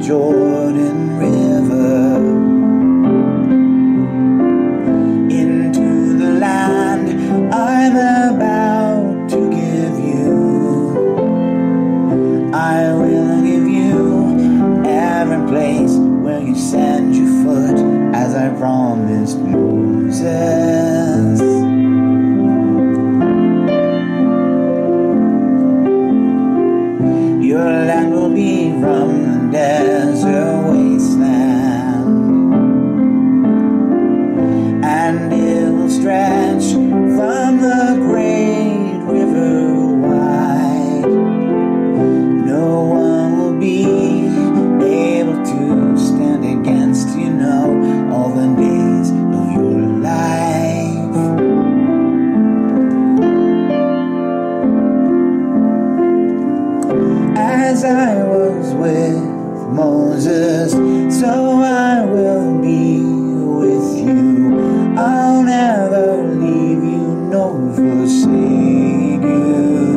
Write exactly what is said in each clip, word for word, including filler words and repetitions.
Jordan River into the land I'm about to give you. I will give you every place where you send your foot, as I promised Moses. Your land will be from the desert wasteland, and it will stretch from the great river wide. No one will be able to stand against you, know, all the days of your life. As I was with Moses, so I will be with you. I'll never leave you nor forsake you.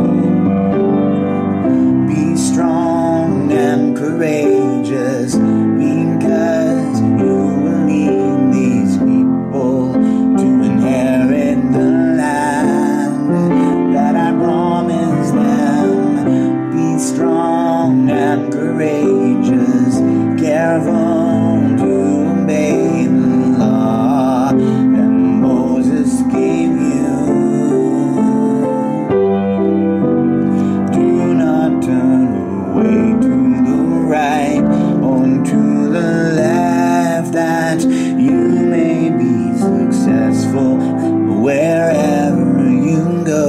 Be strong and courageous, because you will lead these people to inherit the land that I promised them. Be strong and courageous, careful to obey the law that Moses gave you. Do not turn away to the right or to the left, that you may be successful wherever you go.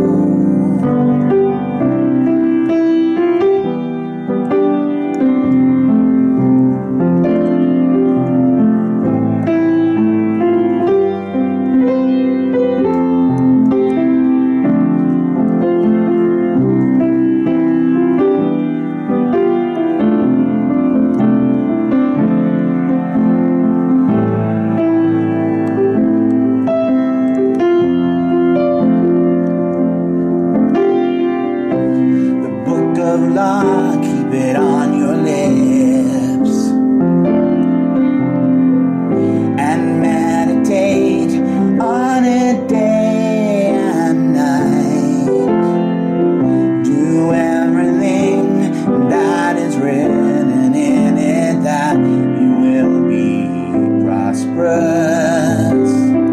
Of law, keep it on your lips, and meditate on it day and night. Do everything that is written in it, that you will be prosperous.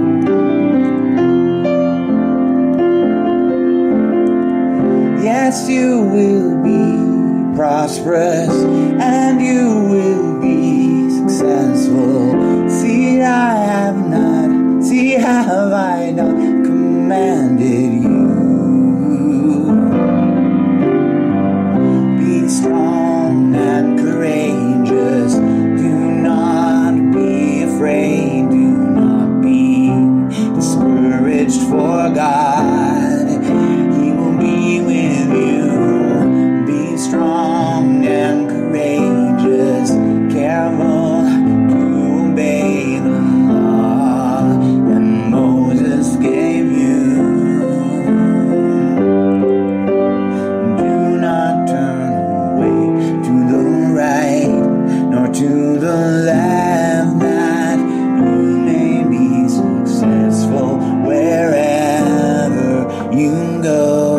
Yes, you will be prosperous, and you will be successful. See, I have not, see, have I not commanded you? Be strong and courageous. Do not be afraid. Do not be discouraged, for God, He will be with you. Be strong and courageous, careful to obey the law that Moses gave you. Do not turn away to the right nor to the left, that you may be successful wherever you go.